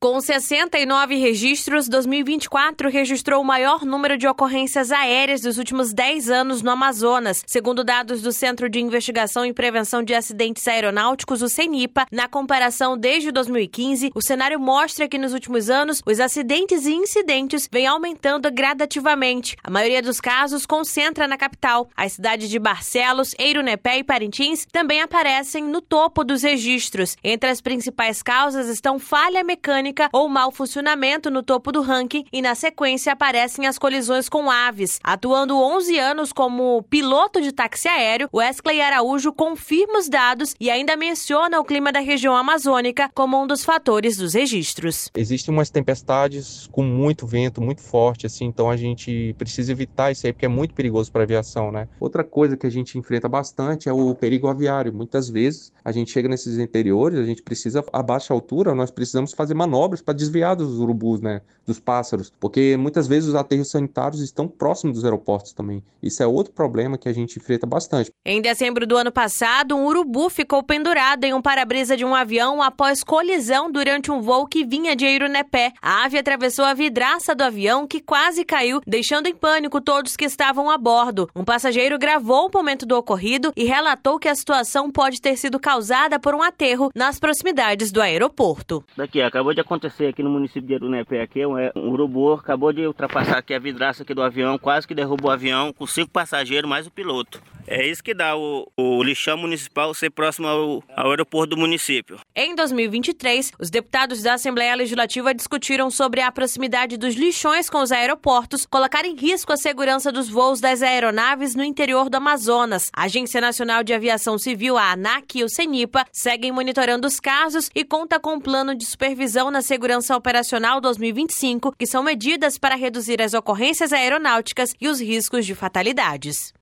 Com 69 registros, 2024 registrou o maior número de ocorrências aéreas dos últimos 10 anos no Amazonas. Segundo dados do Centro de Investigação e Prevenção de Acidentes Aeronáuticos, o CENIPA, na comparação desde 2015, o cenário mostra que nos últimos anos os acidentes e incidentes vêm aumentando gradativamente. A maioria dos casos concentra na capital. As cidades de Barcelos, Eirunepé e Parintins também aparecem no topo dos registros. Entre as principais causas estão falha mecânica ou mau funcionamento no topo do ranking e, na sequência, aparecem as colisões com aves. Atuando 11 anos como piloto de táxi aéreo, Wesley Araújo confirma os dados e ainda menciona o clima da região amazônica como um dos fatores dos registros. Existem umas tempestades com muito vento, muito forte, assim, então a gente precisa evitar isso aí, porque é muito perigoso para a aviação, né? Outra coisa que a gente enfrenta bastante é o perigo aviário. Muitas vezes a gente chega nesses interiores, a gente precisa, a baixa altura, nós precisamos fazer manobras para desviar dos urubus, né, dos pássaros, porque muitas vezes os aterros sanitários estão próximos dos aeroportos também. Isso é outro problema que a gente enfrenta bastante. Em dezembro do ano passado, um urubu ficou pendurado em um para-brisa de um avião após colisão durante um voo que vinha de Eirunepé. A ave atravessou a vidraça do avião, que quase caiu, deixando em pânico todos que estavam a bordo. Um passageiro gravou o momento do ocorrido e relatou que a situação pode ter sido causada por um aterro nas proximidades do aeroporto. Daqui, acabou de acontecer aqui no município de Eirunepé, aqui um urubu acabou de ultrapassar aqui a vidraça aqui do avião, quase que derrubou o avião com 5 passageiros mais o piloto. É isso que dá o lixão municipal ser próximo ao aeroporto do município. Em 2023, os deputados da Assembleia Legislativa discutiram sobre a proximidade dos lixões com os aeroportos colocar em risco a segurança dos voos das aeronaves no interior do Amazonas. A Agência Nacional de Aviação Civil, a ANAC, e o CENIPA seguem monitorando os casos e conta com um plano de supervisão na Segurança Operacional 2025, que são medidas para reduzir as ocorrências aeronáuticas e os riscos de fatalidades.